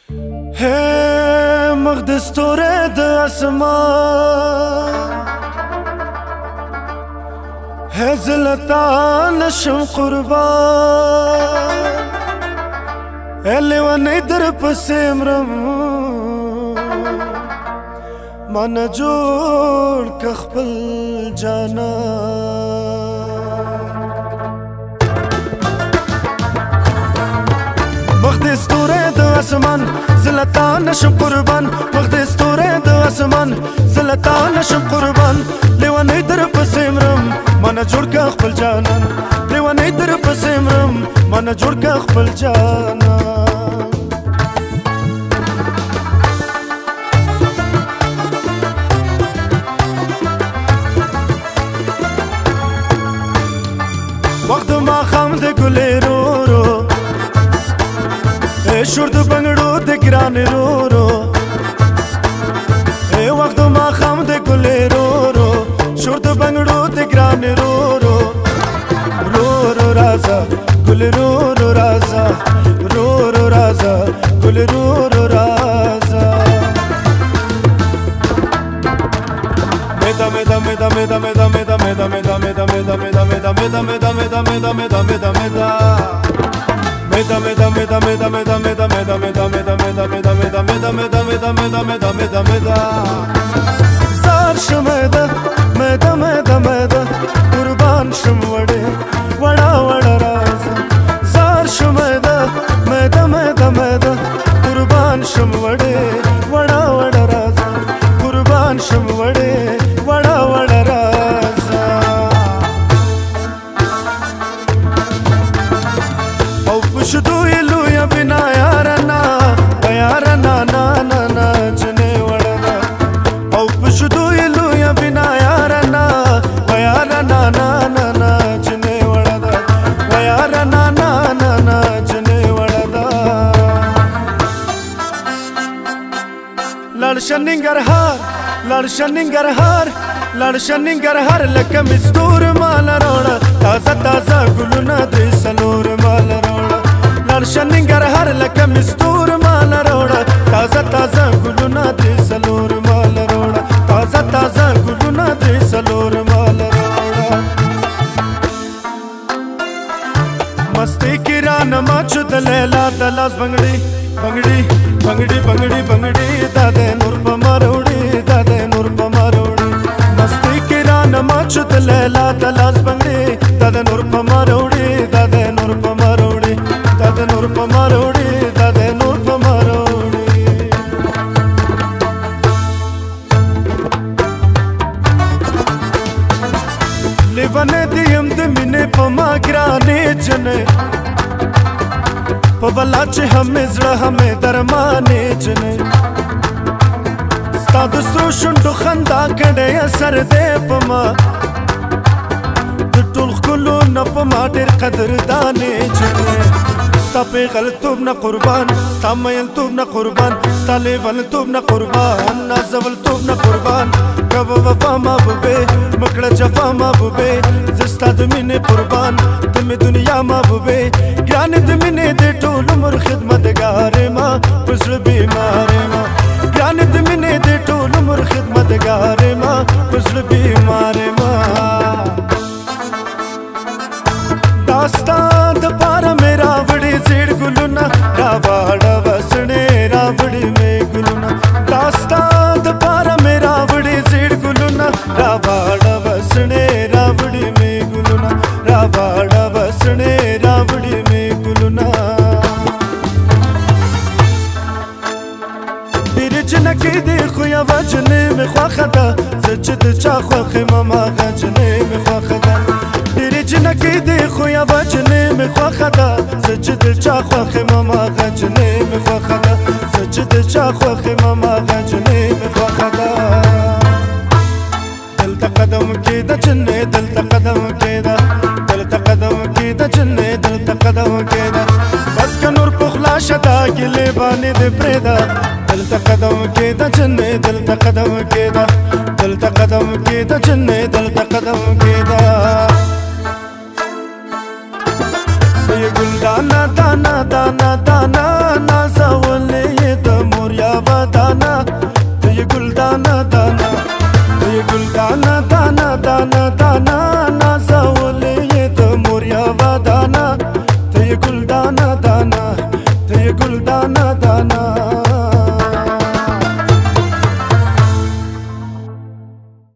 ہے مقدس تورے د اسمان ہے زلتا نشم قربان ہے لیوانی در پسیمرم مانا جوڑ کخپل جانا مقدس تورے د اسمان زلتا نشم قربان مقدس تورے د اسمان زلتا نشم قربان لیوانی در پسیمرم مانا جوړ کا خپل جانان لیوانی در پسیمرم مانا جوړ کا خپل جانان وقت ما خام د ګلې رو رو شور د بنگړو د ګران رو رو وخت ما خام د ګلې رو رو شور د بنگړو د ګران رو رو رو رو رازا ګل رو رو رازا رو رو رازا ګل رو رو رازا مدا مدا مدا مدا مدا مدا مدا مدا مدا مدا مدا مدا مدا مدا مدا مدا مدا مدا مدا Meda meda meda meda meda meda meda meda meda meda meda meda meda meda meda meda meda meda meda zar shmeda meda meda meda qurban shum wade wada wada raza zar shmeda meda meda meda qurban shum wade wada wada raza qurban shum wade wada wada raza شدو یلو یا بنا یارنا یارنا نا نا نا جنے وڑنا او شدو یلو یا بنا یارنا یارنا نا نا نا جنے وڑنا یارنا نا نا نا جنے وڑنا لړشننګرهار لکه مستور مال روړه تازه تازه ګلونه د سلور مال روړه لړشننګرهار لکه مستور مال روړه تازه تازه ګلونه د سلور مال روړه تازه تازه ګلونه د سلور مال روړه مستی کې رانه ماچو د لیلا د لاس بنګړي بنګړي بنګړي بنګړي بنګړي د نور په مروړي د نور په مروړي مستی کې رانه ماچو د لیلا د لاس بنګړي د نور په مروړي د نور په مروړي د نور په مروړي د نور په مروړي لیوانه دیم د مینې په ما ګرانې جنې په بلا چې همې زړه همې درمانې جنې ستا د سرو شونډو خندا کړې اثر دی په ما د ټول ښکلو نه په ما ډېر قدردانې جنې ستا پیغلتوب نه قربان ستا میلتوب نه قربان ستا لیونتوب نه قربان نازولتوب نه قربان کبه وفا محبوبې مکړه جفا محبوبې زه ستا د مینې قربان ته مې دنیا محبوبې ګرانې د مینې د ټول عمر خدمتګارې ما په زړه بیمارې ما ګرانې د مینې د ټول عمر خدمتګارې ما په زړه بیمارې ما دا ستا د پاره مې راوړې زیړ ګلونه راواړه وسڼې راوړې مې ګلونه دا ستا د پاره مې راوړې زیړ ګلونه راواړه وسڼې راوړې مې ګلونه راواړه وسڼې راوړې مې ګلونه ډېرې جنکې دې خو یوه جنې مې خوښه ده زه چې د چا خوښ یم هماغه جنې مې خوښه ده ډېرې جنکې دې خو یوه جنې مې خوښه ده زه چې د چا خوښ یم هماغه جنې مې خوښه ده زه چې د چا خوښ یم هماغه جنې مې خوښه ده دلته قدم کېده جنې دلته قدم کېده دلته قدم کېده جنې دلته قدم کېده بس که نور پخلا شه دا ګیلې باندې دې پرېږده دلته قدم کېده جنې دلته قدم کېده دلته قدم کېده جنې دلته قدم کېده ये गुल दाना दाना दाना